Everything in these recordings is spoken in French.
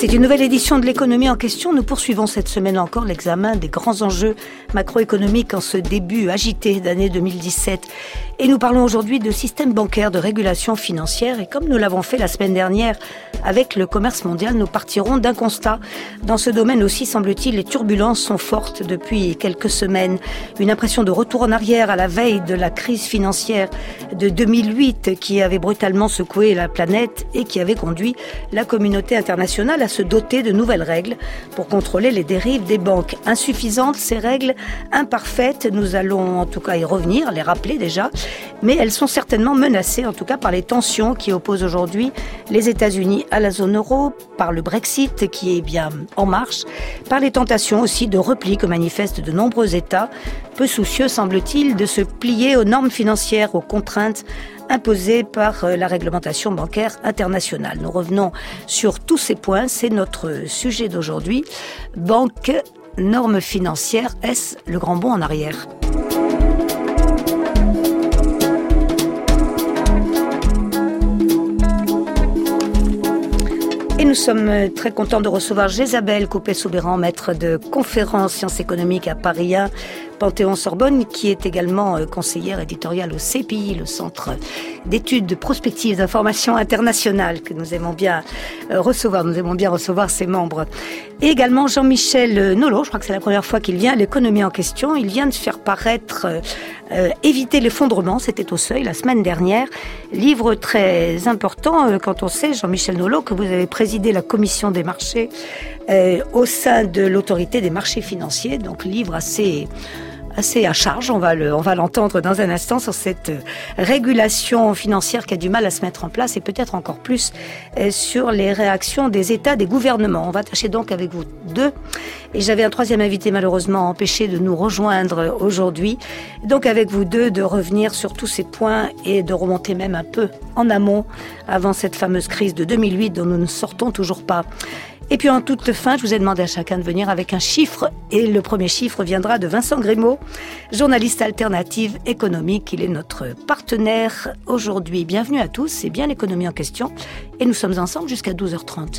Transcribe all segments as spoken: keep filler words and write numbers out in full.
C'est une nouvelle édition de l'économie en question. Nous poursuivons cette semaine encore l'examen des grands enjeux macroéconomiques en ce début agité d'année deux mille dix-sept. Et nous parlons aujourd'hui de système bancaire, de régulation financière. Et comme nous l'avons fait la semaine dernière avec le commerce mondial, nous partirons d'un constat. Dans ce domaine aussi, semble-t-il, les turbulences sont fortes depuis quelques semaines. Une impression de retour en arrière à la veille de la crise financière de deux mille huit qui avait brutalement secoué la planète et qui avait conduit la communauté internationale à se doter de nouvelles règles pour contrôler les dérives des banques. Insuffisantes, ces règles imparfaites, nous allons en tout cas y revenir, les rappeler déjà, mais elles sont certainement menacées en tout cas par les tensions qui opposent aujourd'hui les États-Unis à la zone euro, par le Brexit qui est bien en marche, par les tentations aussi de repli que manifestent de nombreux États, peu soucieux semble-t-il de se plier aux normes financières, aux contraintes imposée par la réglementation bancaire internationale. Nous revenons sur tous ces points, c'est notre sujet d'aujourd'hui. Banque, normes financières, est-ce le grand bond en arrière ? Et nous sommes très contents de recevoir Jésabel Coupet-Soubeyran, maître de conférences sciences économiques à Paris un, Panthéon-Sorbonne, qui est également conseillère éditoriale au C P I, le Centre d'études de prospectives d'information internationale, que nous aimons bien recevoir. Nous aimons bien recevoir ses membres. Et également Jean-Michel Nolot, je crois que c'est la première fois qu'il vient à l'économie en question. Il vient de faire paraître euh, Éviter l'effondrement, c'était au Seuil la semaine dernière. Livre très important euh, quand on sait, Jean-Michel Nolot, que vous avez présidé la commission des marchés euh, au sein de l'autorité des marchés financiers. Donc livre assez... assez à charge, on va le, on va l'entendre dans un instant sur cette régulation financière qui a du mal à se mettre en place et peut-être encore plus euh, sur les réactions des États, des gouvernements. On va tâcher donc avec vous deux. Et j'avais un troisième invité malheureusement empêché de nous rejoindre aujourd'hui. Donc avec vous deux de revenir sur tous ces points et de remonter même un peu en amont avant cette fameuse crise de deux mille huit dont nous ne sortons toujours pas. Et puis en toute fin, je vous ai demandé à chacun de venir avec un chiffre. Et le premier chiffre viendra de Vincent Grimaud, journaliste alternative économique. Il est notre partenaire aujourd'hui. Bienvenue à tous, c'est bien l'économie en question. Et nous sommes ensemble jusqu'à douze heures trente.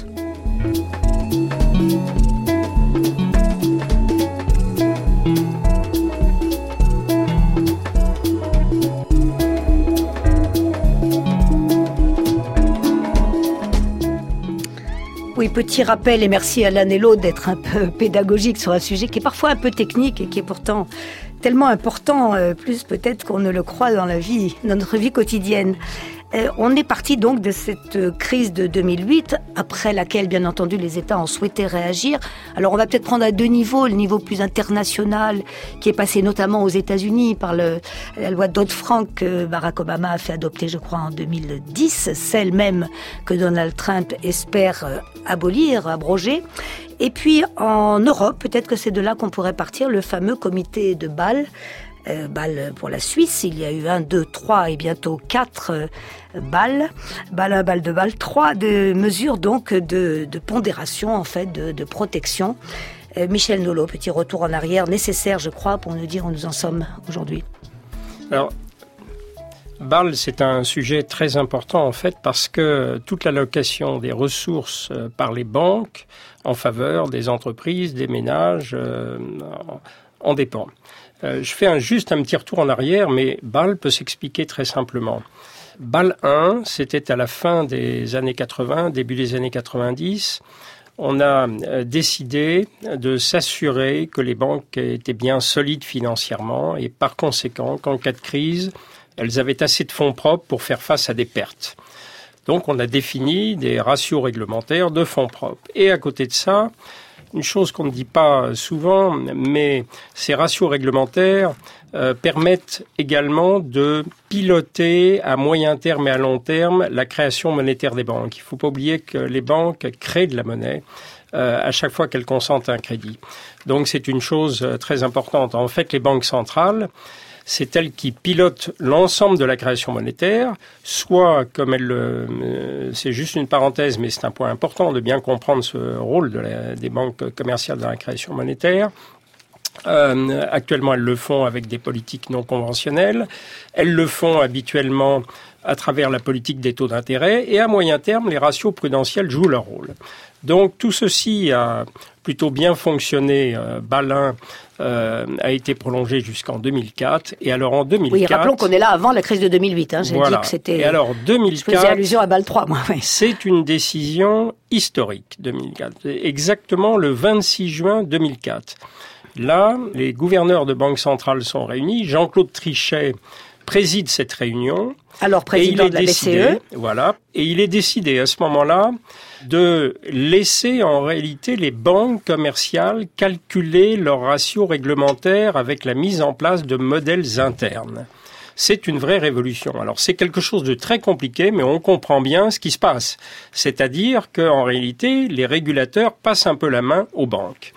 Oui, petit rappel et merci à l'un et l'autre d'être un peu pédagogique sur un sujet qui est parfois un peu technique et qui est pourtant tellement important, euh, plus peut-être qu'on ne le croit dans la vie, dans notre vie quotidienne. Euh, on est parti donc de cette crise de deux mille huit, après laquelle, bien entendu, les États ont souhaité réagir. Alors, on va peut-être prendre à deux niveaux, le niveau plus international, qui est passé notamment aux États-Unis par le, la loi Dodd-Frank que Barack Obama a fait adopter, je crois, en deux mille dix, celle même que Donald Trump espère euh, abolir, abroger. Et puis, en Europe, peut-être que c'est de là qu'on pourrait partir, le fameux comité de Bâle, Euh, Bâle pour la Suisse, il y a eu un, deux, trois et bientôt quatre euh, Bâle, Bâle un, Bâle deux, Bâle trois, de mesures donc de, de pondération en fait, de, de protection. Euh, Michel Nolot, petit retour en arrière nécessaire, je crois, pour nous dire où nous en sommes aujourd'hui. Alors, Bâle, c'est un sujet très important en fait parce que toute l'allocation des ressources euh, par les banques en faveur des entreprises, des ménages, euh, en, en dépend. Euh, je fais un, juste un petit retour en arrière, mais Bâle peut s'expliquer très simplement. Bâle un, c'était à la fin des années quatre-vingts, début des années quatre-vingt-dix. On a euh, décidé de s'assurer que les banques étaient bien solides financièrement et par conséquent qu'en cas de crise, elles avaient assez de fonds propres pour faire face à des pertes. Donc on a défini des ratios réglementaires de fonds propres. Et à côté de ça, une chose qu'on ne dit pas souvent, mais ces ratios réglementaires euh, permettent également de piloter à moyen terme et à long terme la création monétaire des banques. Il ne faut pas oublier que les banques créent de la monnaie euh, à chaque fois qu'elles consentent un crédit. Donc c'est une chose très importante. En fait, les banques centrales, c'est elles qui pilotent l'ensemble de la création monétaire, soit comme elles, euh, c'est juste une parenthèse, mais c'est un point important de bien comprendre ce rôle de la, des banques commerciales dans la création monétaire, Euh, actuellement, elles le font avec des politiques non conventionnelles. Elles le font habituellement à travers la politique des taux d'intérêt. Et à moyen terme, les ratios prudentiels jouent leur rôle. Donc tout ceci a plutôt bien fonctionné. Euh, Bâle un euh, a été prolongé jusqu'en deux mille quatre. Et alors en deux mille quatre... Oui, rappelons qu'on est là avant la crise de deux mille huit. Hein. J'ai voilà. dit que c'était... Et alors deux mille quatre... Je faisais allusion à Bâle trois, moi. Oui. C'est une décision historique, deux mille quatre. Exactement le vingt-six juin deux mille quatre. Là, les gouverneurs de banque centrale sont réunis. Jean-Claude Trichet préside cette réunion. Alors président de la décidé, B C E. Voilà. Et il est décidé à ce moment-là de laisser en réalité les banques commerciales calculer leurs ratios réglementaires avec la mise en place de modèles internes. C'est une vraie révolution. Alors c'est quelque chose de très compliqué, mais on comprend bien ce qui se passe. C'est-à-dire qu'en réalité, les régulateurs passent un peu la main aux banques.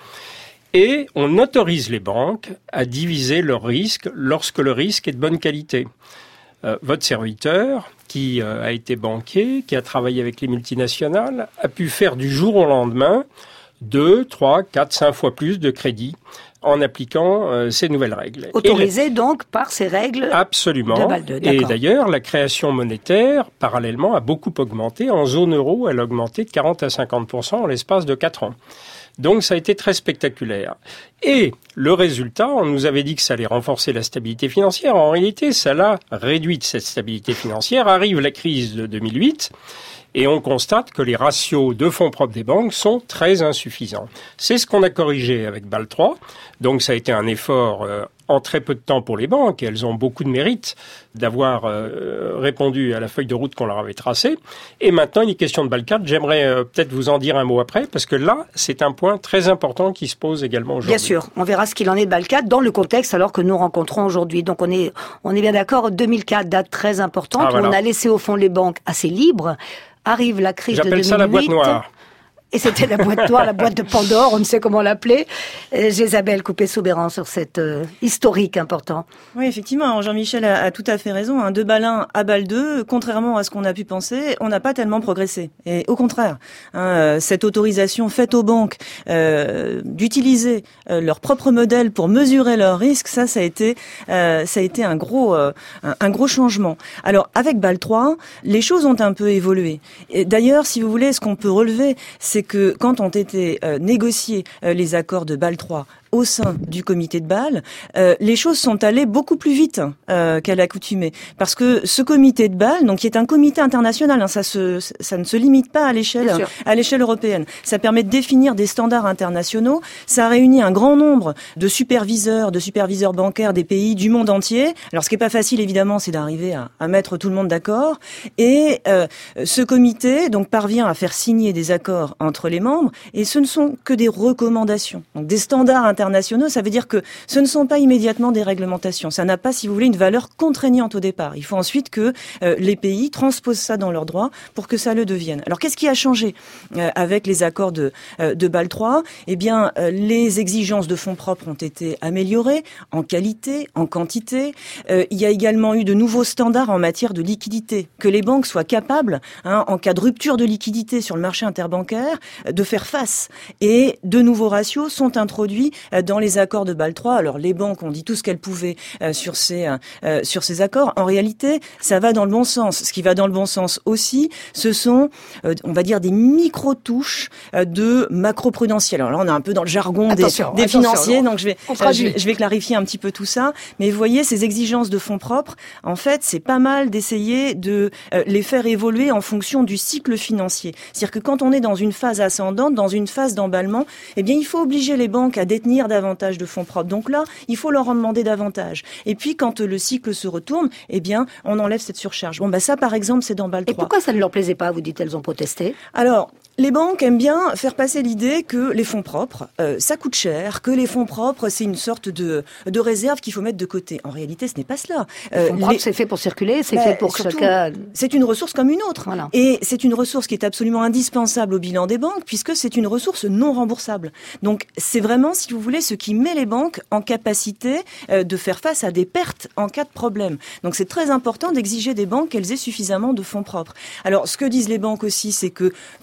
Et on autorise les banques à diviser leurs risques lorsque le risque est de bonne qualité. Euh, votre serviteur, qui euh, a été banquier, qui a travaillé avec les multinationales, a pu faire du jour au lendemain deux, trois, quatre, cinq fois plus de crédit en appliquant euh, ces nouvelles règles. Autorisé le... donc par ces règles Absolument. de Bâle deux. Et d'ailleurs, la création monétaire, parallèlement, a beaucoup augmenté. En zone euro, elle a augmenté de quarante à cinquante pour cent en l'espace de quatre ans. Donc ça a été très spectaculaire. Et le résultat, on nous avait dit que ça allait renforcer la stabilité financière. En réalité, ça l'a réduite, cette stabilité financière. Arrive la crise de deux mille huit et on constate que les ratios de fonds propres des banques sont très insuffisants. C'est ce qu'on a corrigé avec Bâle trois. Donc ça a été un effort euh, en très peu de temps pour les banques. Et elles ont beaucoup de mérite d'avoir euh, répondu à la feuille de route qu'on leur avait tracée. Et maintenant, il est question de Bâle quatre. J'aimerais euh, peut-être vous en dire un mot après, parce que là, c'est un point très important qui se pose également aujourd'hui. Bien sûr, on verra ce qu'il en est de Bâle quatre dans le contexte alors que nous rencontrons aujourd'hui. Donc on est, on est bien d'accord, deux mille quatre, date très importante, ah, voilà. Où on a laissé au fond les banques assez libres. Arrive la crise J'appelle de deux mille huit. Ça la boîte noire. Et c'était la boîte noire, la boîte de Pandore, on ne sait comment l'appeler. Isabelle Coupet-Soubeyran sur cette euh, historique important. Oui, effectivement, Jean-Michel a, a tout à fait raison. Hein. De Bâle un à Bâle deux, contrairement à ce qu'on a pu penser, on n'a pas tellement progressé. Et au contraire, hein, cette autorisation faite aux banques euh, d'utiliser euh, leur propre modèle pour mesurer leurs risques, ça, ça a été, euh, ça a été un gros, euh, un, un gros changement. Alors, avec Bâle trois, les choses ont un peu évolué. Et d'ailleurs, si vous voulez, ce qu'on peut relever, c'est que quand ont été euh, négociés euh, les accords de Bâle trois au sein du comité de Bâle, euh, les choses sont allées beaucoup plus vite euh, qu'à l'accoutumée. Parce que ce comité de Bâle, donc qui est un comité international, hein, ça, se, ça ne se limite pas à l'échelle, à l'échelle européenne. Ça permet de définir des standards internationaux. Ça réunit un grand nombre de superviseurs, de superviseurs bancaires des pays du monde entier. Alors, ce qui est pas facile, évidemment, c'est d'arriver à, à mettre tout le monde d'accord. Et euh, ce comité, donc, parvient à faire signer des accords entre les membres. Et ce ne sont que des recommandations, donc des standards internationaux. internationaux, ça veut dire que ce ne sont pas immédiatement des réglementations. Ça n'a pas, si vous voulez, une valeur contraignante au départ. Il faut ensuite que euh, les pays transposent ça dans leur droit pour que ça le devienne. Alors, qu'est-ce qui a changé euh, avec les accords de, euh, de Bâle trois ? Eh bien, euh, les exigences de fonds propres ont été améliorées en qualité, en quantité. Euh, il y a également eu de nouveaux standards en matière de liquidité. Que les banques soient capables, hein, en cas de rupture de liquidité sur le marché interbancaire, de faire face. Et de nouveaux ratios sont introduits dans les accords de Bâle trois. Alors, les banques ont dit tout ce qu'elles pouvaient euh, sur ces euh, sur ces accords. En réalité, ça va dans le bon sens. Ce qui va dans le bon sens aussi, ce sont, euh, on va dire, des micro-touches euh, de macro-prudentiel. Alors là, on est un peu dans le jargon attention, des, des attention, financiers, non. donc je vais, euh, je vais je vais clarifier un petit peu tout ça. Mais vous voyez, ces exigences de fonds propres, en fait, c'est pas mal d'essayer de euh, les faire évoluer en fonction du cycle financier. C'est-à-dire que quand on est dans une phase ascendante, dans une phase d'emballement, eh bien, il faut obliger les banques à détenir davantage de fonds propres. Donc là, il faut leur en demander davantage. Et puis, quand le cycle se retourne, eh bien, on enlève cette surcharge. Bon, bah ça, par exemple, c'est dans Bâle trois. Et pourquoi ça ne leur plaisait pas, vous dites, elles ont protesté ? Alors, les banques aiment bien faire passer l'idée que les fonds propres, euh, ça coûte cher, que les fonds propres, c'est une sorte de, de réserve qu'il faut mettre de côté. En réalité, ce n'est pas cela. Euh, les fonds propres, les... c'est fait pour circuler, c'est bah, fait pour surtout, chacun... C'est une ressource comme une autre. Voilà. Et c'est une ressource qui est absolument indispensable au bilan des banques, puisque c'est une ressource non remboursable. Donc, c'est vraiment, si vous voulez, ce qui met les banques en capacité euh, de faire face à des pertes en cas de problème. Donc, c'est très important d'exiger des banques qu'elles aient suffisamment de fonds propres. Alors, ce que disent les banques aussi, c'est que plus de fonds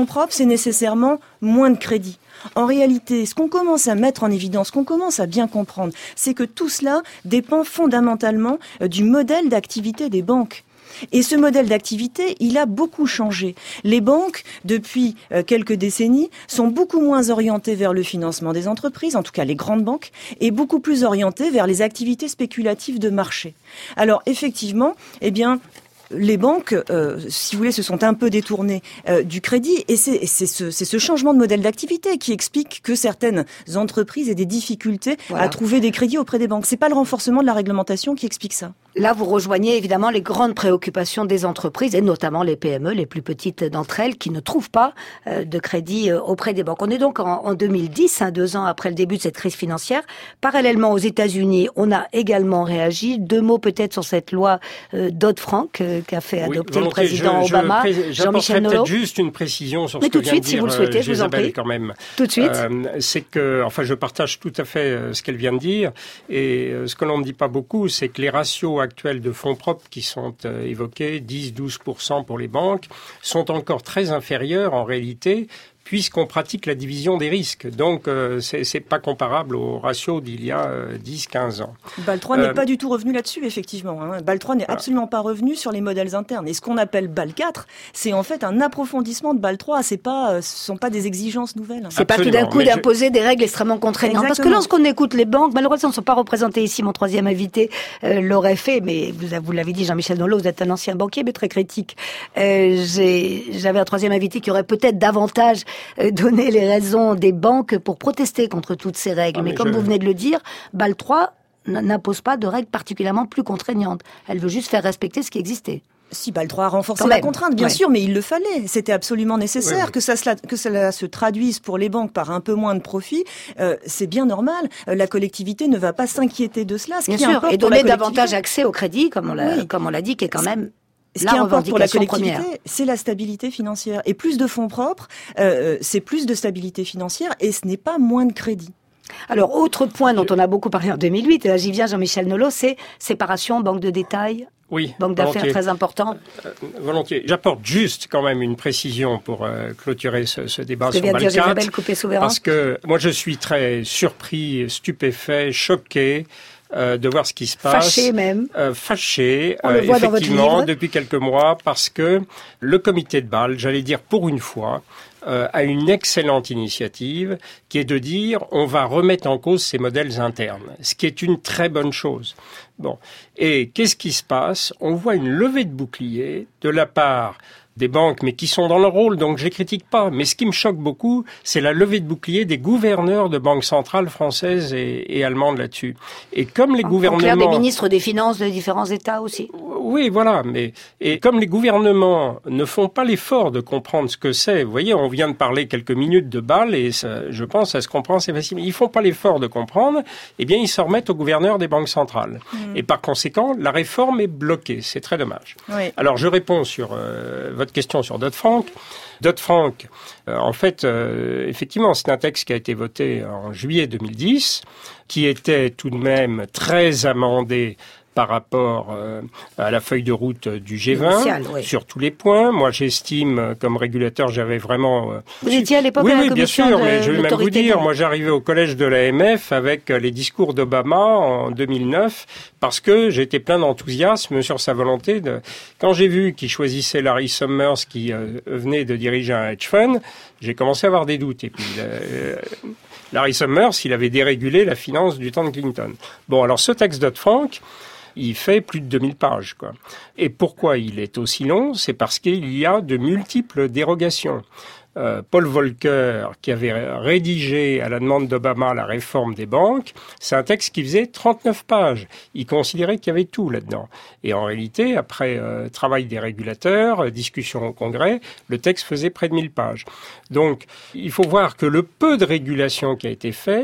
fonds propres, c'est nécessairement moins de crédit. En réalité, ce qu'on commence à mettre en évidence, ce qu'on commence à bien comprendre, c'est que tout cela dépend fondamentalement du modèle d'activité des banques. Et ce modèle d'activité, il a beaucoup changé. Les banques, depuis euh, quelques décennies, sont beaucoup moins orientées vers le financement des entreprises, en tout cas les grandes banques, et beaucoup plus orientées vers les activités spéculatives de marché. Alors effectivement, eh bien, les banques, euh, si vous voulez, se sont un peu détournées euh, du crédit, et c'est, et c'est, ce, c'est ce changement de modèle d'activité qui explique que certaines entreprises aient des difficultés voilà. à trouver des crédits auprès des banques. C'est pas le renforcement de la réglementation qui explique ça. Là, vous rejoignez évidemment les grandes préoccupations des entreprises, et notamment les P M E, les plus petites d'entre elles, qui ne trouvent pas euh, de crédit euh, auprès des banques. On est donc en, en deux mille dix, hein, deux ans après le début de cette crise financière. Parallèlement aux États-Unis, on a également réagi. Deux mots peut-être sur cette loi euh, Dodd-Frank euh, qu'a fait adopter oui, le président je, Obama, je, Jean-Michel Nolot. Peut-être juste une précision sur Mais ce tout que de vient suite, de si dire vous le souhaitez, euh, je vous en prie. Quand même. Tout de suite. Euh, c'est que, enfin, je partage tout à fait euh, ce qu'elle vient de dire. Et euh, ce que l'on ne dit pas beaucoup, c'est que les ratios actuels de fonds propres qui sont euh, évoqués, dix à douze pour cent pour les banques, sont encore très inférieurs en réalité, puisqu'on pratique la division des risques. Donc, euh, c'est, c'est pas comparable au ratio d'il y a euh, dix à quinze ans. BAL trois euh, n'est pas du tout revenu là-dessus, effectivement. Hein. BAL trois n'est voilà. absolument pas revenu sur les modèles internes. Et ce qu'on appelle BAL quatre, c'est en fait un approfondissement de BAL trois. C'est pas, euh, ce sont pas des exigences nouvelles. C'est absolument, pas tout d'un coup d'imposer je... des règles extrêmement contraignantes. Exactement. Parce que lorsqu'on écoute les banques, malheureusement, elles ne sont pas représentées ici. Mon troisième invité euh, l'aurait fait, mais vous, vous l'avez dit, Jean-Michel Nolot, vous êtes un ancien banquier, mais très critique. Euh, j'ai, j'avais un troisième invité qui aurait peut-être davantage euh, donné les raisons des banques pour protester contre toutes ces règles. Ah, mais, mais comme je... vous venez de le dire, BAL trois n'impose pas de règles particulièrement plus contraignantes. Elle veut juste faire respecter ce qui existait. Si, BAL trois a renforcé la contrainte, bien ouais. sûr, mais il le fallait. C'était absolument nécessaire. Ouais, ouais. Que ça cela, que cela se traduise pour les banques par un peu moins de profit, euh, c'est bien normal. Euh, la collectivité ne va pas s'inquiéter de cela. Ce bien qui sûr, et donner davantage accès au crédit, comme on l'a, oui. comme on l'a dit, qui est quand même... Ce qui importe pour la collectivité, première. c'est la stabilité financière. Et plus de fonds propres, euh, c'est plus de stabilité financière et ce n'est pas moins de crédit. Alors, autre point dont on a beaucoup parlé en deux mille huit, et là j'y viens, Jean-Michel Nolot, c'est séparation, banque de détail. Oui, banque d'affaires volontiers. Très important. Euh, volontiers. J'apporte juste quand même une précision pour euh, clôturer ce, ce débat sur BAL quatre. Parce que moi je suis très surpris, stupéfait, choqué Euh, de voir ce qui se passe. Fâché même. Euh, fâché, euh, effectivement, depuis quelques mois, parce que le comité de BAL, j'allais dire pour une fois, euh, a une excellente initiative qui est de dire on va remettre en cause ces modèles internes, ce qui est une très bonne chose. Bon, et qu'est-ce qui se passe ? On voit une levée de bouclier de la part des banques, mais qui sont dans leur rôle, donc je les critique pas. Mais ce qui me choque beaucoup, c'est la levée de bouclier des gouverneurs de banques centrales françaises et, et allemandes là-dessus. Et comme les en, gouvernements... En clair, des ministres des Finances de différents États aussi. Oui, voilà. Mais et comme les gouvernements ne font pas l'effort de comprendre ce que c'est, vous voyez, on vient de parler quelques minutes de BAL et ça, je pense ça se comprend assez facilement. Ils font pas l'effort de comprendre, eh bien ils s'en remettent aux gouverneurs des banques centrales. Mmh. Et par conséquent, la réforme est bloquée. C'est très dommage. Oui. Alors je réponds sur euh, votre question sur Dodd-Frank. Dodd-Frank, euh, en fait, euh, effectivement, c'est un texte qui a été voté en juillet deux mille dix, qui était tout de même très amendé par rapport euh, à la feuille de route du G vingt, Initial, oui. sur tous les points. Moi, j'estime, comme régulateur, j'avais vraiment... Euh, vous étiez à l'époque oui, à la oui, commission bien sûr, de mais je vais même vous dire, de... moi, j'arrivais au collège de l'A M F avec les discours d'Obama en deux mille neuf, parce que j'étais plein d'enthousiasme sur sa volonté de... Quand j'ai vu qu'il choisissait Larry Summers, qui euh, venait de diriger un hedge fund, j'ai commencé à avoir des doutes. Et puis... Euh, Larry Summers, il avait dérégulé la finance du temps de Clinton. Bon, alors ce texte Dodd-Frank, il fait plus de deux mille pages, quoi. Et pourquoi il est aussi long ? C'est parce qu'il y a de multiples dérogations. Euh, Paul Volcker, qui avait rédigé à la demande d'Obama la réforme des banques, c'est un texte qui faisait trente-neuf pages. Il considérait qu'il y avait tout là-dedans. Et en réalité, après euh, travail des régulateurs, euh, discussion au Congrès, le texte faisait près de mille pages. Donc, il faut voir que le peu de régulation qui a été fait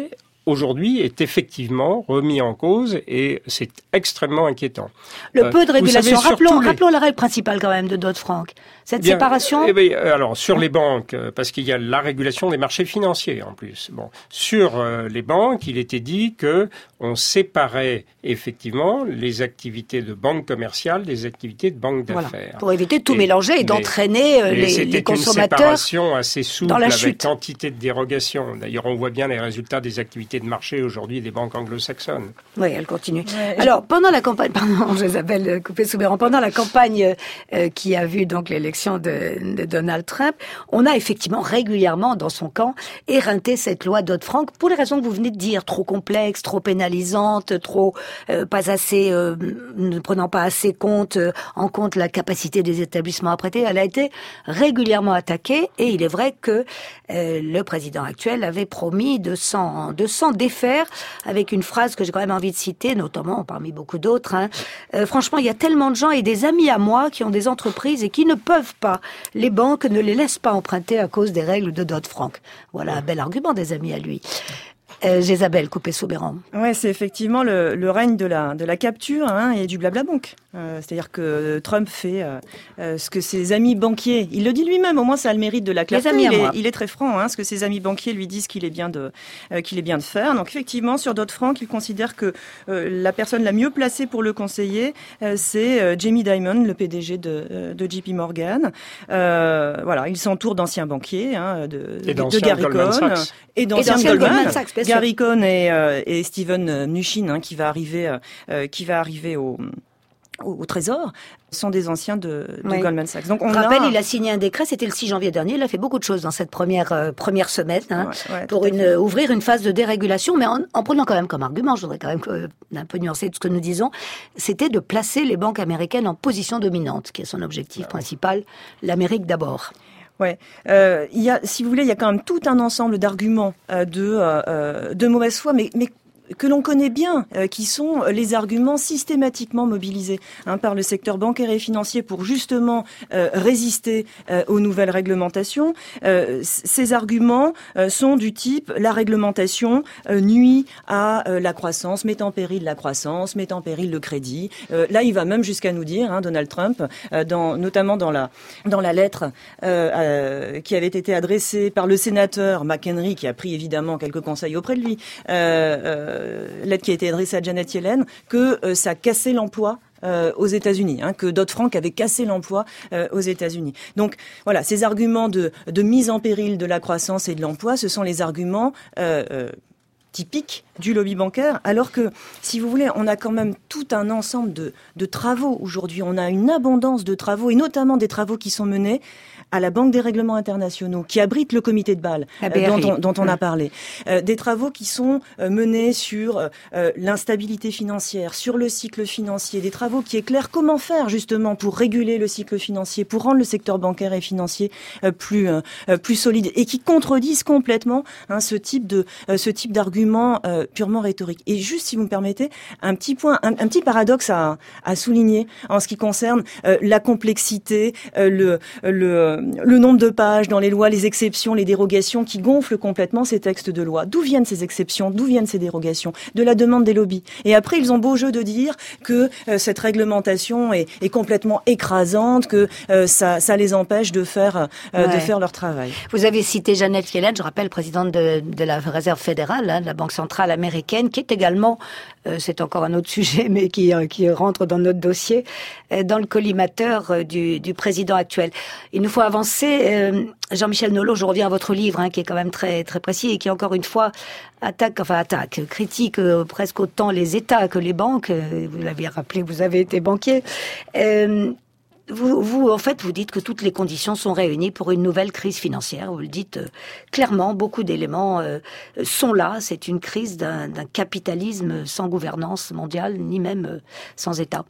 aujourd'hui est effectivement remis en cause et c'est extrêmement inquiétant. Le peu de régulation, savez, rappelons, les... rappelons la règle principale quand même de Dodd-Frank. Cette Bien, séparation. Eh bien, alors sur les banques, parce qu'il y a la régulation des marchés financiers en plus. Bon, sur euh, les banques, il était dit que on séparait effectivement les activités de banque commerciale des activités de banque d'affaires. Voilà, pour éviter de tout et, mélanger et d'entraîner euh, les, les consommateurs. C'était une séparation assez souple dans la avec chute. quantité de dérogations. D'ailleurs, on voit bien les résultats des activités de marché aujourd'hui des banques anglo-saxonnes. Oui, elle continue. Ouais, Alors, pendant la campagne, pardon, Isabelle Coupet-Soubeyran, pendant la campagne euh, qui a vu donc l'élection de, de Donald Trump, on a effectivement régulièrement dans son camp éreinté cette loi Dodd-Frank pour les raisons que vous venez de dire, trop complexe, trop pénalisante, trop euh, pas assez, euh, ne prenant pas assez compte euh, en compte la capacité des établissements à prêter. Elle a été régulièrement attaquée et il est vrai que euh, le président actuel avait promis de s'en de s'en défaire avec une phrase que j'ai quand même envie de citer, notamment parmi beaucoup d'autres. Hein. Euh, franchement, il y a tellement de gens et des amis à moi qui ont des entreprises et qui ne peuvent pas. Les banques ne les laissent pas emprunter à cause des règles de Dodd-Frank. Voilà un bel argument des amis à lui. Euh, Isabelle Coupet-Soubeyran. Ouais, c'est effectivement le, le règne de la de la capture hein, et du blabla banque. Euh, c'est-à-dire que Trump fait euh, euh, ce que ses amis banquiers, il le dit lui-même, au moins ça a le mérite de la clarté. Les amis il, à est, moi. il est très franc, hein, ce que ses amis banquiers lui disent qu'il est bien de euh, qu'il est bien de faire. Donc effectivement, sur Dodd-Frank, il considère que euh, la personne la mieux placée pour le conseiller, euh, c'est euh, Jamie Dimon, le P D G de, euh, de J P Morgan. Euh, voilà, il s'entoure d'anciens banquiers, hein, de, et de, de Gary Cohn et d'anciens Goldman, Goldman Sachs. Gary Cohn et, euh, et Steven Mnuchin, hein, qui va arriver, euh, qui va arriver au Au, au Trésor, sont des anciens de, de oui. Goldman Sachs. Donc on rappelle, a... il a signé un décret, c'était le six janvier dernier, il a fait beaucoup de choses dans cette première euh, première semaine hein, ouais, ouais, pour une, euh, ouvrir une phase de dérégulation, mais en, en prenant quand même comme argument, je voudrais quand même euh, un peu nuancer tout ce que nous disons, c'était de placer les banques américaines en position dominante, qui est son objectif ouais. principal, l'Amérique d'abord. Ouais, euh, il y a, si vous voulez, il y a quand même tout un ensemble d'arguments euh, de euh, de mauvaise foi, mais mais que l'on connaît bien, euh, qui sont les arguments systématiquement mobilisés hein, par le secteur bancaire et financier pour justement euh, résister euh, aux nouvelles réglementations. Euh, ces arguments euh, sont du type la réglementation euh, nuit à euh, la croissance, met en péril la croissance, met en péril le crédit. Euh, là, il va même jusqu'à nous dire, hein, Donald Trump, euh, dans, notamment dans la dans la lettre euh, euh, qui avait été adressée par le sénateur McHenry, qui a pris évidemment quelques conseils auprès de lui. Euh, euh, lettre qui a été adressée à Janet Yellen, que euh, ça cassait l'emploi euh, aux États-Unis, hein, que Dodd-Frank avait cassé l'emploi euh, aux États-Unis. Donc voilà, ces arguments de, de mise en péril de la croissance et de l'emploi, ce sont les arguments euh, euh, typiques du lobby bancaire, alors que, si vous voulez, on a quand même tout un ensemble de, de travaux aujourd'hui. On a une abondance de travaux, et notamment des travaux qui sont menés à la Banque des règlements internationaux, qui abrite le comité de Bâle, euh, dont on, dont on a parlé. Euh, des travaux qui sont euh, menés sur euh, l'instabilité financière, sur le cycle financier, des travaux qui éclairent comment faire justement pour réguler le cycle financier, pour rendre le secteur bancaire et financier euh, plus euh, plus solide, et qui contredisent complètement hein, ce type de euh, ce type d'argument euh, purement rhétorique. Et juste, si vous me permettez, un petit point, un, un petit paradoxe à, à souligner en ce qui concerne euh, la complexité, euh, le le le nombre de pages dans les lois, les exceptions, les dérogations qui gonflent complètement ces textes de loi. D'où viennent ces exceptions? D'où viennent ces dérogations? De la demande des lobbies. Et après, ils ont beau jeu de dire que euh, cette réglementation est, est complètement écrasante, que euh, ça, ça les empêche de faire, euh, ouais. de faire leur travail. Vous avez cité Janet Yellen, je rappelle, présidente de, de la Réserve fédérale, hein, de la Banque centrale américaine, qui est également, euh, c'est encore un autre sujet, mais qui, euh, qui rentre dans notre dossier, euh, dans le collimateur euh, du, du président actuel. Il nous faut avancer. Euh, Jean-Michel Nolot, je reviens à votre livre, hein, qui est quand même très très précis et qui encore une fois attaque, enfin attaque, critique euh, presque autant les États que les banques. Euh, vous l'avez rappelé, vous avez été banquier. Euh, vous, vous, en fait, vous dites que toutes les conditions sont réunies pour une nouvelle crise financière. Vous le dites euh, clairement, beaucoup d'éléments euh, sont là. C'est une crise d'un, d'un capitalisme sans gouvernance mondiale, ni même euh, sans État.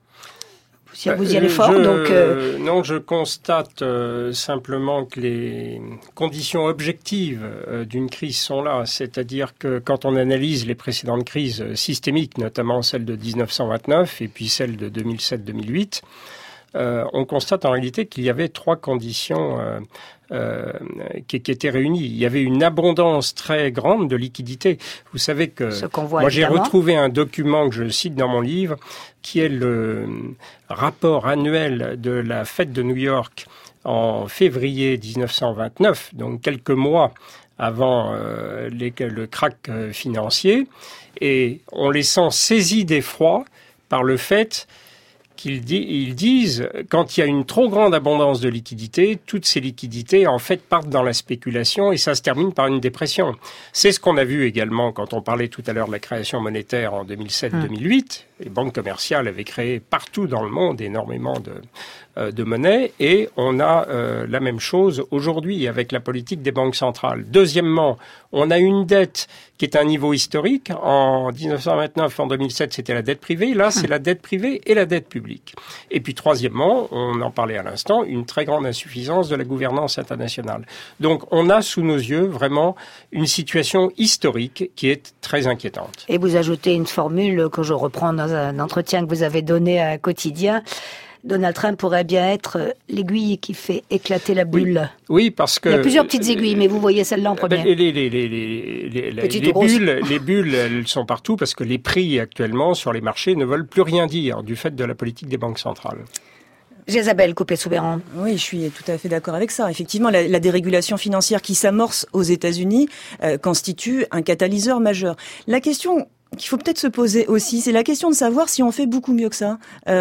Vous y allez fort, je, donc... Euh... Non, je constate euh, simplement que les conditions objectives euh, d'une crise sont là. C'est-à-dire que quand on analyse les précédentes crises systémiques, notamment celle de dix-neuf cent vingt-neuf et puis celle de deux mille sept deux mille huit, euh, on constate en réalité qu'il y avait trois conditions euh, euh, qui, qui étaient réunies. Il y avait une abondance très grande de liquidités. Vous savez que Ce qu'on voit, moi j'ai évidemment. retrouvé un document que je cite dans mon livre, qui est le rapport annuel de la fête de New York en février dix-neuf cent vingt-neuf, donc quelques mois avant euh, les, le krach euh, financier, et on les sent saisis d'effroi par le fait qu'ils di- ils disent, quand il y a une trop grande abondance de liquidités, toutes ces liquidités, en fait, partent dans la spéculation et ça se termine par une dépression. C'est ce qu'on a vu également quand on parlait tout à l'heure de la création monétaire en deux mille sept deux mille huit. Les banques commerciales avaient créé partout dans le monde énormément de, euh, de monnaie et on a euh, la même chose aujourd'hui avec la politique des banques centrales. Deuxièmement, on a une dette qui est à un niveau historique. En dix-neuf cent vingt-neuf, en deux mille sept, c'était la dette privée. Là, c'est la dette privée et la dette publique. Et puis, troisièmement, on en parlait à l'instant, une très grande insuffisance de la gouvernance internationale. Donc, on a sous nos yeux vraiment une situation historique qui est très inquiétante. Et vous ajoutez une formule que je reprends dans un entretien que vous avez donné à Quotidien. Donald Trump pourrait bien être l'aiguille qui fait éclater la bulle. Oui, oui, parce que... Il y a plusieurs petites aiguilles, mais vous voyez celle-là en premier. Les, les, les, les, les, les, les bulles, les bulles, elles sont partout parce que les prix actuellement sur les marchés ne veulent plus rien dire du fait de la politique des banques centrales. Isabelle Coupet-Soubeyran. Oui, je suis tout à fait d'accord avec ça. Effectivement, la, la dérégulation financière qui s'amorce aux États-Unis euh, constitue un catalyseur majeur. La question qu'il faut peut-être se poser aussi, c'est la question de savoir si on fait beaucoup mieux que ça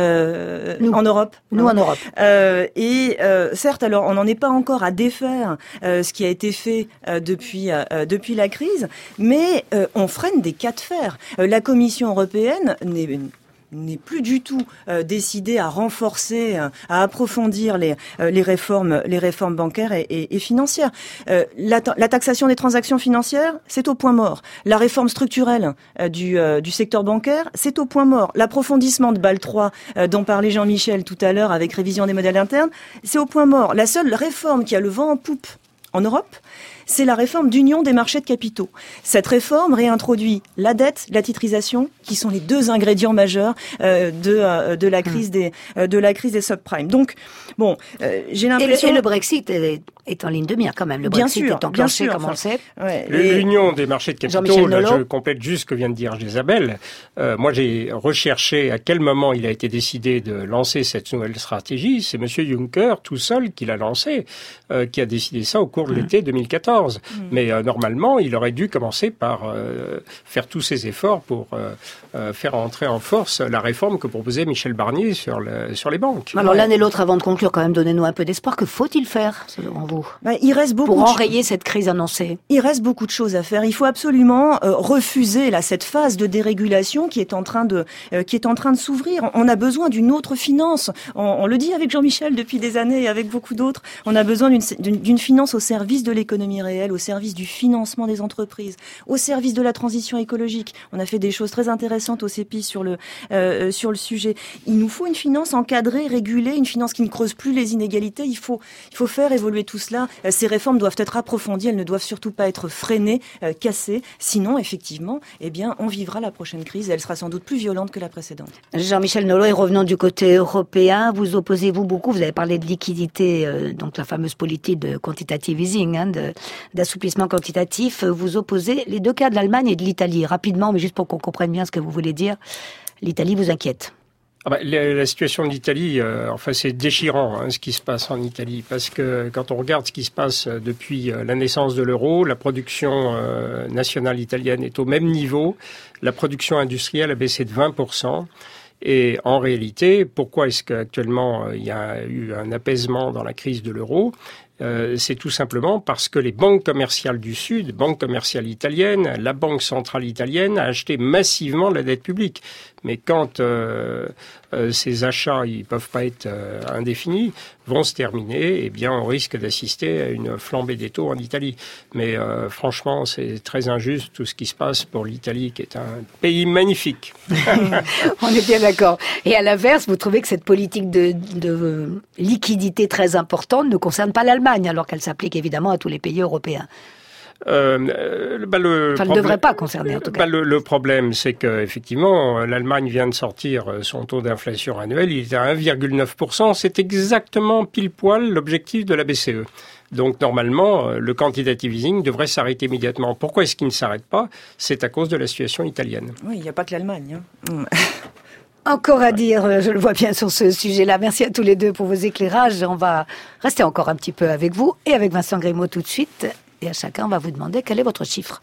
euh, nous, en Europe. Nous, en Europe. Euh, et euh, certes, alors, on n'en est pas encore à défaire euh, ce qui a été fait euh, depuis euh, depuis la crise, mais euh, on freine des cas de fer. Euh, la Commission européenne n'est n'est plus du tout euh, décidé à renforcer, euh, à approfondir les, euh, les réformes, les réformes bancaires et, et, et financières. Euh, la, la taxation des transactions financières, c'est au point mort. La réforme structurelle euh, du, euh, du secteur bancaire, c'est au point mort. L'approfondissement de Bâle trois, euh, dont parlait Jean-Michel tout à l'heure avec révision des modèles internes, c'est au point mort. La seule réforme qui a le vent en poupe en Europe, c'est la réforme d'union des marchés de capitaux. Cette réforme réintroduit la dette, la titrisation, qui sont les deux ingrédients majeurs euh, de euh, de la crise des euh, de la crise des subprimes. Donc bon, euh, j'ai l'impression. Et le, et le Brexit est, est en ligne de mire quand même. Le bien Brexit sûr, est enclenché, sûr, comme enfin, on le sait. Ouais, et... L'union des marchés de capitaux, là, je complète juste ce que vient de dire Isabelle. Euh, moi, j'ai recherché à quel moment il a été décidé de lancer cette nouvelle stratégie. C'est Monsieur Juncker tout seul qui l'a lancé, euh, qui a décidé ça au cours de mmh. l'été deux mille quatorze. Mmh. Mais euh, normalement, il aurait dû commencer par euh, faire tous ses efforts pour euh, euh, faire entrer en force la réforme que proposait Michel Barnier sur, le, sur les banques. Alors ouais. L'un et l'autre, avant de conclure, quand même, donnez-nous un peu d'espoir. Que faut-il faire, selon vous, bah, il reste beaucoup pour enrayer cette crise annoncée? Il reste beaucoup de choses à faire. Il faut absolument euh, refuser là cette phase de dérégulation qui est en train de euh, qui est en train de s'ouvrir. On a besoin d'une autre finance. On, on le dit avec Jean-Michel depuis des années et avec beaucoup d'autres. On a besoin d'une, d'une, d'une finance au service de l'économie réelle, au service du financement des entreprises, au service de la transition écologique. On a fait des choses très intéressantes au C E P I sur le euh, sur le sujet. Il nous faut une finance encadrée, régulée, une finance qui ne creuse plus les inégalités. Il faut il faut faire évoluer tout cela. Euh, ces réformes doivent être approfondies. Elles ne doivent surtout pas être freinées, euh, cassées. Sinon, effectivement, eh bien, on vivra la prochaine crise et elle sera sans doute plus violente que la précédente. Jean-Michel Nolot, et revenons du côté européen, vous opposez-vous beaucoup, vous avez parlé de liquidité, euh, donc la fameuse politique de quantitative easing, hein, de, d'assouplissement quantitatif. Vous opposez les deux cas de l'Allemagne et de l'Italie. Rapidement, mais juste pour qu'on comprenne bien ce que vous voulez dire, l'Italie vous inquiète? Ah bah, la, la situation de l'Italie, euh, enfin c'est déchirant hein, ce qui se passe en Italie, parce que quand on regarde ce qui se passe depuis euh, la naissance de l'euro, la production euh, nationale italienne est au même niveau, la production industrielle a baissé de vingt pour cent. Et en réalité, pourquoi est-ce qu'actuellement euh, il y a eu un apaisement dans la crise de l'euro ? Euh, c'est tout simplement parce que les banques commerciales du Sud, banques commerciales italiennes, la Banque centrale italienne a acheté massivement la dette publique. Mais quand euh, euh, ces achats, ils peuvent pas être euh, indéfinis, vont se terminer, eh bien, on risque d'assister à une flambée des taux en Italie. Mais euh, franchement, c'est très injuste tout ce qui se passe pour l'Italie, qui est un pays magnifique. On est bien d'accord. Et à l'inverse, vous trouvez que cette politique de, de liquidité très importante ne concerne pas l'Allemagne, alors qu'elle s'applique évidemment à tous les pays européens? euh, bah, le Ça ne devrait pas concerner, en tout cas. Bah, le, le problème, c'est qu'effectivement, l'Allemagne vient de sortir son taux d'inflation annuel, il est à un virgule neuf pour cent. C'est exactement pile poil l'objectif de la B C E. Donc, normalement, le quantitative easing devrait s'arrêter immédiatement. Pourquoi est-ce qu'il ne s'arrête pas ? C'est à cause de la situation italienne. Oui, il n'y a pas que l'Allemagne. Hein. Encore à dire, je le vois bien sur ce sujet-là. Merci à tous les deux pour vos éclairages. On va rester encore un petit peu avec vous et avec Vincent Grimaud tout de suite. Et à chacun, on va vous demander quel est votre chiffre.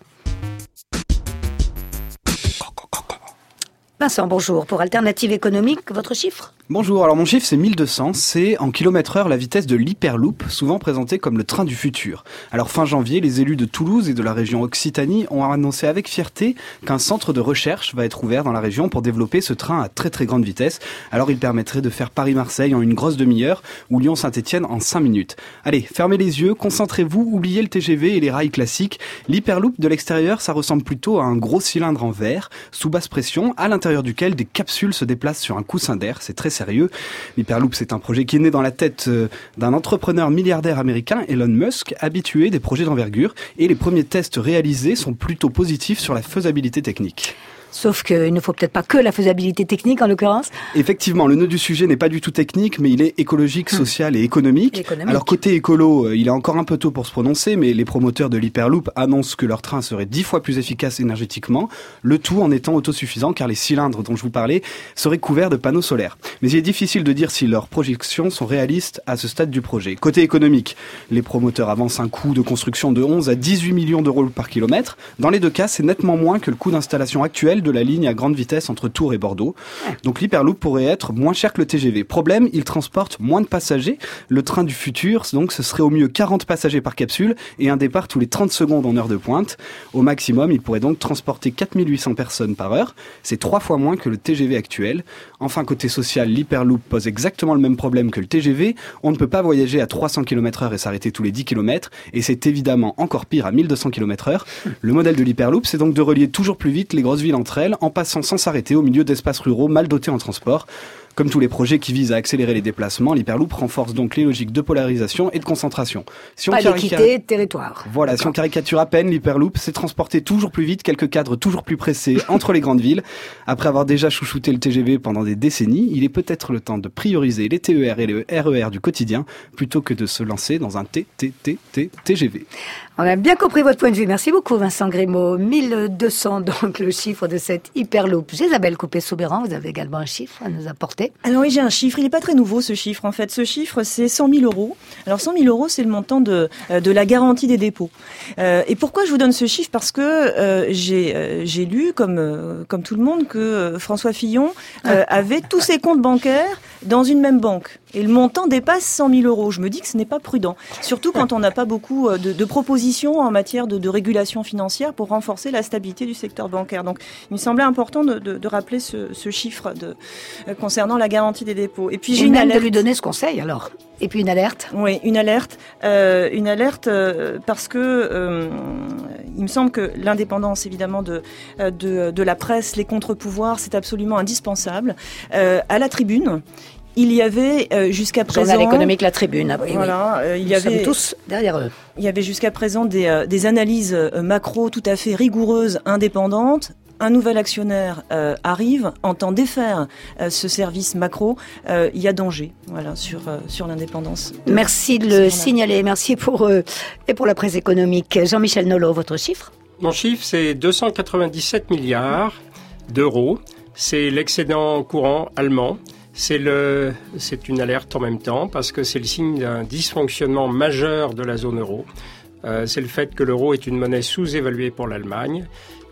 Vincent, bonjour. Pour Alternative économique, votre chiffre ? Bonjour, alors mon chiffre c'est mille deux cents, c'est en kilomètres heure la vitesse de l'Hyperloop, souvent présenté comme le train du futur. Alors fin janvier, les élus de Toulouse et de la région Occitanie ont annoncé avec fierté qu'un centre de recherche va être ouvert dans la région pour développer ce train à très très grande vitesse. Alors il permettrait de faire Paris-Marseille en une grosse demi-heure ou Lyon-Saint-Étienne en cinq minutes. Allez, fermez les yeux, concentrez-vous, oubliez le T G V et les rails classiques. L'Hyperloop de l'extérieur, ça ressemble plutôt à un gros cylindre en verre, sous basse pression, à l'intérieur duquel des capsules se déplacent sur un coussin d'air. C'est très sérieux. L'Hyperloop, c'est un projet qui est né dans la tête d'un entrepreneur milliardaire américain, Elon Musk, habitué des projets d'envergure. Et les premiers tests réalisés sont plutôt positifs sur la faisabilité technique. Sauf qu'il ne faut peut-être pas que la faisabilité technique, en l'occurrence. Effectivement, le nœud du sujet n'est pas du tout technique, mais il est écologique, social et économique. économique. Alors, côté écolo, il est encore un peu tôt pour se prononcer, mais les promoteurs de l'Hyperloop annoncent que leur train serait dix fois plus efficace énergétiquement, le tout en étant autosuffisant, car les cylindres dont je vous parlais seraient couverts de panneaux solaires. Mais il est difficile de dire si leurs projections sont réalistes à ce stade du projet. Côté économique, les promoteurs avancent un coût de construction de onze à dix-huit millions d'euros par kilomètre. Dans les deux cas, c'est nettement moins que le coût d'installation actuel de la ligne à grande vitesse entre Tours et Bordeaux. Donc l'Hyperloop pourrait être moins cher que le T G V. Problème, il transporte moins de passagers. Le train du futur, donc ce serait au mieux quarante passagers par capsule et un départ tous les trente secondes en heure de pointe. Au maximum, il pourrait donc transporter quatre mille huit cents personnes par heure. C'est trois fois moins que le T G V actuel. Enfin, côté social, l'Hyperloop pose exactement le même problème que le T G V. On ne peut pas voyager à trois cents kilomètres heure et s'arrêter tous les dix kilomètres. Et c'est évidemment encore pire à mille deux cents kilomètres heure. Le modèle de l'Hyperloop, c'est donc de relier toujours plus vite les grosses villes entre elles, en passant sans s'arrêter au milieu d'espaces ruraux mal dotés en transport. Comme tous les projets qui visent à accélérer les déplacements, l'Hyperloop renforce donc les logiques de polarisation et de concentration. Si on Pas carica... d'équité de territoire. Voilà, D'accord. Si on caricature à peine, l'Hyperloop, c'est transporter toujours plus vite quelques cadres toujours plus pressés entre les grandes villes. Après avoir déjà chouchouté le T G V pendant des décennies, il est peut-être le temps de prioriser les T E R et le R E R du quotidien plutôt que de se lancer dans un T T T T T G V. On a bien compris votre point de vue. Merci beaucoup, Vincent Grimaud. mille deux cents, donc, le chiffre de cette Hyperloop. Isabelle Coupé-Soubeyran, vous avez également un chiffre à nous apporter. Alors oui, j'ai un chiffre. Il n'est pas très nouveau, ce chiffre, en fait. Ce chiffre, c'est cent mille euros. Alors, cent mille euros, c'est le montant de, de la garantie des dépôts. Euh, et pourquoi je vous donne ce chiffre ? Parce que euh, j'ai, euh, j'ai lu, comme, euh, comme tout le monde, que euh, François Fillon euh, avait tous ses comptes bancaires dans une même banque. Et le montant dépasse cent mille euros. Je me dis que ce n'est pas prudent. Surtout quand on n'a pas beaucoup de, de propositions en matière de, de régulation financière pour renforcer la stabilité du secteur bancaire. Donc, il me semblait important de, de, de rappeler ce, ce chiffre de, euh, concernant la garantie des dépôts. Et puis, j'ai Et une même alerte. de lui donner ce conseil, alors. Et puis une alerte. Oui, une alerte. Euh, une alerte euh, parce que euh, il me semble que l'indépendance, évidemment, de, de, de la presse, les contre-pouvoirs, c'est absolument indispensable. Euh, à la tribune, il y avait euh, jusqu'à présent... Journal économique, La Tribune. Ah oui, voilà, oui. euh, il Nous y avait sommes tous derrière eux. Il y avait jusqu'à présent des, euh, des analyses euh, macro tout à fait rigoureuses, indépendantes. Un nouvel actionnaire euh, arrive, entend défaire euh, ce service macro. Euh, il y a danger, voilà, sur euh, sur l'indépendance. Merci de le signaler. Merci pour euh, et pour la presse économique. Jean-Michel Nolot, votre chiffre ? Mon chiffre, c'est deux cent quatre-vingt-dix-sept milliards d'euros. C'est l'excédent courant allemand. C'est, le, c'est une alerte en même temps parce que c'est le signe d'un dysfonctionnement majeur de la zone euro. Euh, c'est le fait que l'euro est une monnaie sous-évaluée pour l'Allemagne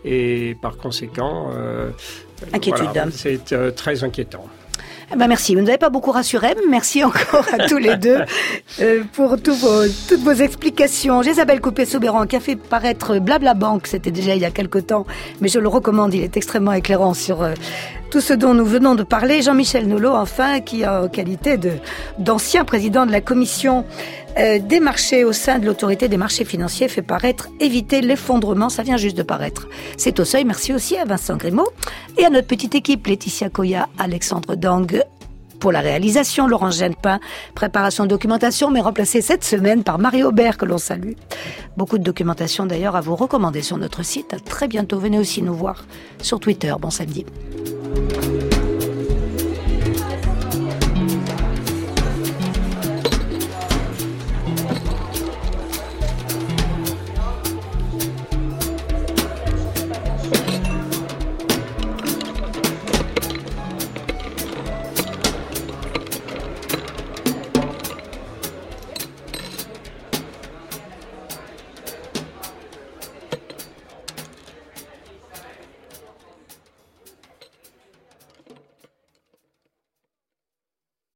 et par conséquent, euh, Inquiétude. Voilà, c'est euh, très inquiétant. Eh ben merci, vous nous avez pas beaucoup rassuré. Merci encore à tous les deux euh, pour tous vos, toutes vos explications. Isabelle Coupé-Soubeyran qui a fait paraître BlaBlaBank, c'était déjà il y a quelque temps, mais je le recommande, il est extrêmement éclairant sur euh, tout ce dont nous venons de parler. Jean-Michel Nolot, enfin, qui en qualité de, d'ancien président de la commission euh, des marchés au sein de l'autorité des marchés financiers, fait paraître éviter l'effondrement. Ça vient juste de paraître. C'est au seuil. Merci aussi à Vincent Grimaud et à notre petite équipe, Laetitia Koya, Alexandre Dang, Pour la réalisation, Laurent Genepin, préparation de documentation, mais remplacé cette semaine par Marie Aubert, que l'on salue. Beaucoup de documentation d'ailleurs à vous recommander sur notre site. À très bientôt, venez aussi nous voir sur Twitter. Bon samedi.